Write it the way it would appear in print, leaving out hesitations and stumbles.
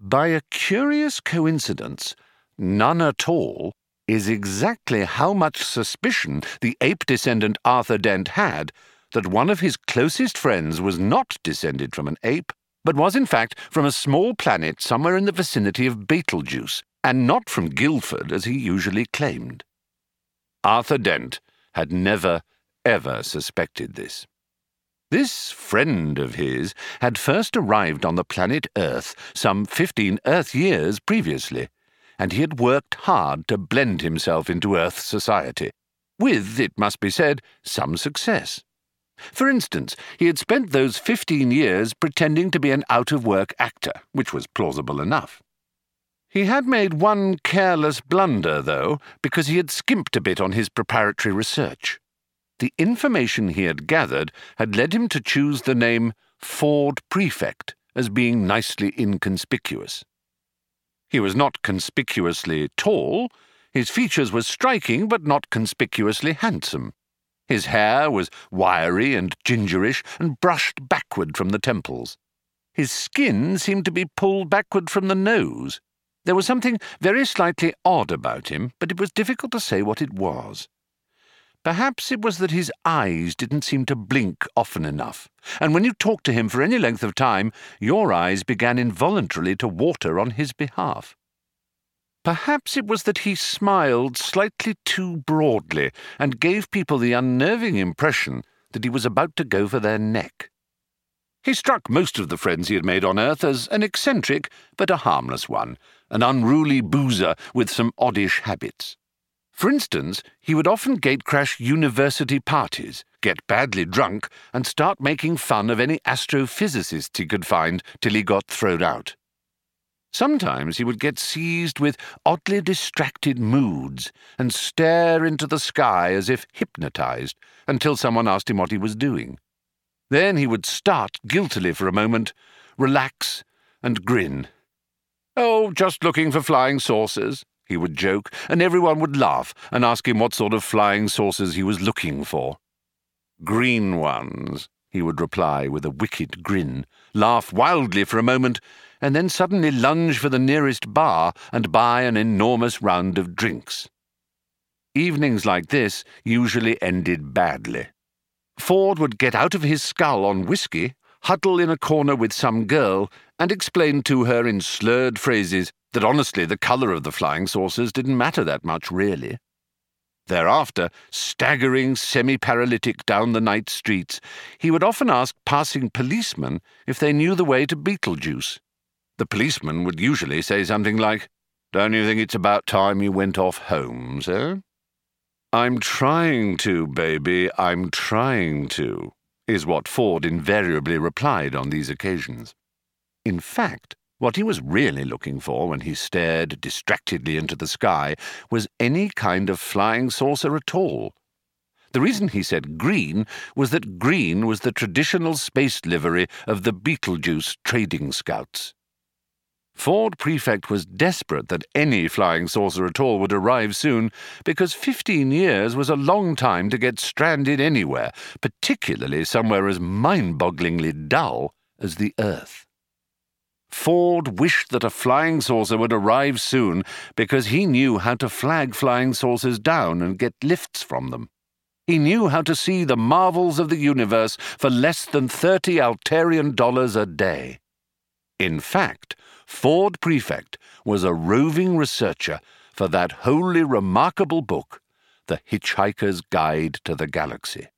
By a curious coincidence, none at all is exactly how much suspicion the ape descendant Arthur Dent had that one of his closest friends was not descended from an ape, but was in fact from a small planet somewhere in the vicinity of Betelgeuse, and not from Guildford as he usually claimed. Arthur Dent had never, ever suspected this. This friend of his had first arrived on the planet Earth some 15 Earth years previously, and he had worked hard to blend himself into Earth society, with, it must be said, some success. For instance, he had spent those 15 years pretending to be an out-of-work actor, which was plausible enough. He had made one careless blunder, though, because he had skimped a bit on his preparatory research. The information he had gathered had led him to choose the name Ford Prefect as being nicely inconspicuous. He was not conspicuously tall. His features were striking but not conspicuously handsome. His hair was wiry and gingerish and brushed backward from the temples. His skin seemed to be pulled backward from the nose. There was something very slightly odd about him, but it was difficult to say what it was. Perhaps it was that his eyes didn't seem to blink often enough, and when you talked to him for any length of time, your eyes began involuntarily to water on his behalf. Perhaps it was that he smiled slightly too broadly and gave people the unnerving impression that he was about to go for their neck. He struck most of the friends he had made on Earth as an eccentric but a harmless one, an unruly boozer with some oddish habits. For instance, he would often gatecrash university parties, get badly drunk, and start making fun of any astrophysicists he could find till he got thrown out. Sometimes he would get seized with oddly distracted moods and stare into the sky as if hypnotized until someone asked him what he was doing. Then he would start guiltily for a moment, relax, and grin. "Oh, just looking for flying saucers," he would joke, and everyone would laugh and ask him what sort of flying saucers he was looking for. "Green ones," he would reply with a wicked grin, laugh wildly for a moment, and then suddenly lunge for the nearest bar and buy an enormous round of drinks. Evenings like this usually ended badly. Ford would get out of his skull on whiskey, huddle in a corner with some girl, and explain to her in slurred phrases that honestly the colour of the flying saucers didn't matter that much, really. Thereafter, staggering semi-paralytic down the night streets, he would often ask passing policemen if they knew the way to Betelgeuse. The policeman would usually say something like, "Don't you think it's about time you went off home, sir?" "I'm trying to, baby, I'm trying to," is what Ford invariably replied on these occasions. In fact, what he was really looking for when he stared distractedly into the sky was any kind of flying saucer at all. The reason he said green was that green was the traditional space livery of the Betelgeuse trading scouts. Ford Prefect was desperate that any flying saucer at all would arrive soon, because 15 years was a long time to get stranded anywhere, particularly somewhere as mind-bogglingly dull as the Earth. Ford wished that a flying saucer would arrive soon because he knew how to flag flying saucers down and get lifts from them. He knew how to see the marvels of the universe for less than $30 Altarian a day. In fact, Ford Prefect was a roving researcher for that wholly remarkable book, The Hitchhiker's Guide to the Galaxy.